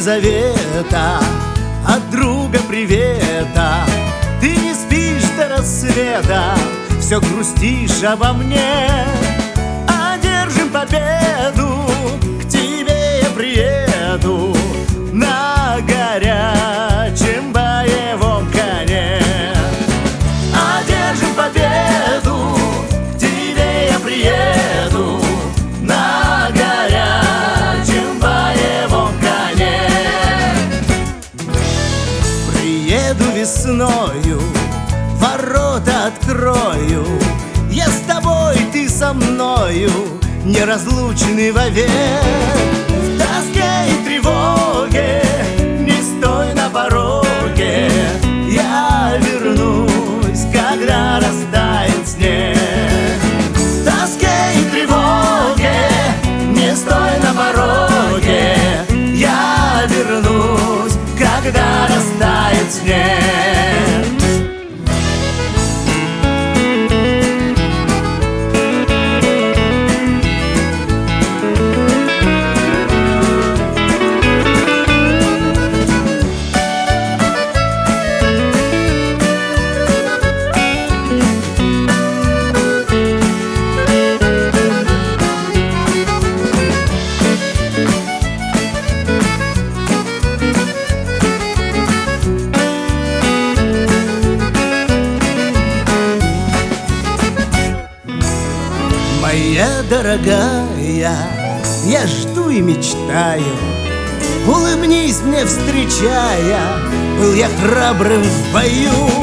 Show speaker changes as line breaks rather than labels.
Елизавета, от друга привета. Ты не спишь до рассвета, все грустишь обо мне. Одержим победу, к тебе я приеду на горячем боевом коне. Одержим победу, к тебе я приеду на горячем боевом коне. Приеду весною, ворота открою, я с тобой, ты со мною, неразлучны вовек. В тоске и тревоге не стой на пороге, я вернусь, когда растает снег. В тоске и тревоге не стой на пороге, я вернусь, когда растает снег. Моя дорогая, я жду и мечтаю, улыбнись мне, встречая, был я храбрым в бою.